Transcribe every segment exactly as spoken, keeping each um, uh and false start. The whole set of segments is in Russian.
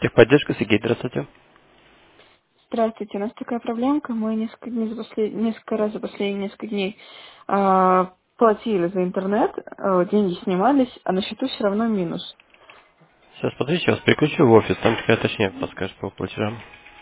Техподдержка, Сергей, здравствуйте. Здравствуйте, у нас такая проблемка. Мы несколько, дней за послед- несколько раз за последние несколько дней а, платили за интернет, а, деньги снимались, а на счету все равно минус. Сейчас, подождите, я вас переключу в офис, там такая точнее подскажет по платежам.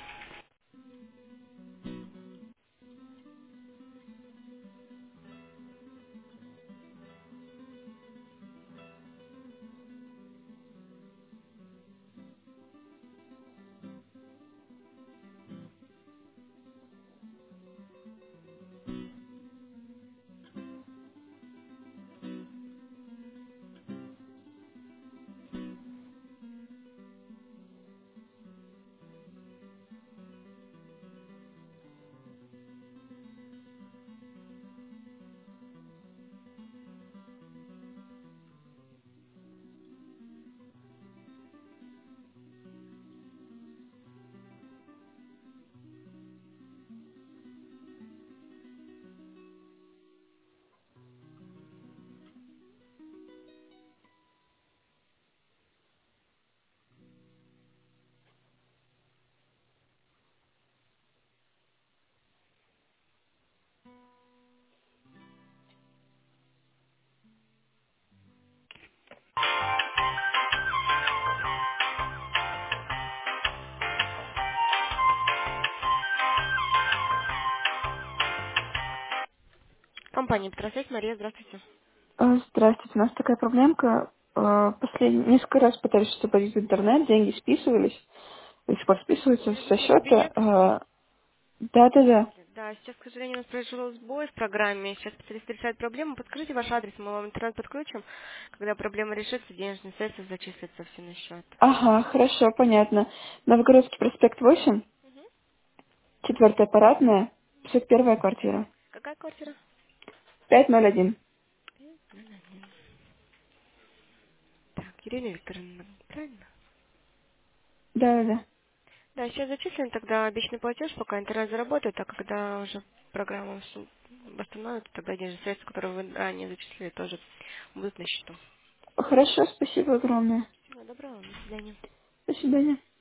Компания Петросвязь, Мария, здравствуйте. А, Здравствуйте, у нас такая проблемка. А, Последние несколько раз пытались что-то платить в интернет, деньги списывались, до сих пор списываются со Мгм, счета. кабинет. А, Да-да-да. Да, сейчас, к сожалению, у нас произошел сбой в программе. Сейчас специалисты решают проблему. Подскажите ваш адрес, мы вам интернет подключим. Когда проблема решится, денежные средства зачислятся все на счет. Ага, хорошо, понятно. Новгородский проспект восемь, четвертая парадная, пятьдесят первая квартира, Какая квартира? пять ноль один. Так, Ирина Викторовна, правильно? Да-да-да. Да, сейчас зачислен тогда обещанный платеж, пока интернет заработает, а когда уже программа всё восстановится, тогда денежные средства, которые вы ранее зачислили, тоже будут на счету. Хорошо, спасибо огромное. Всего доброго, до свидания. До свидания.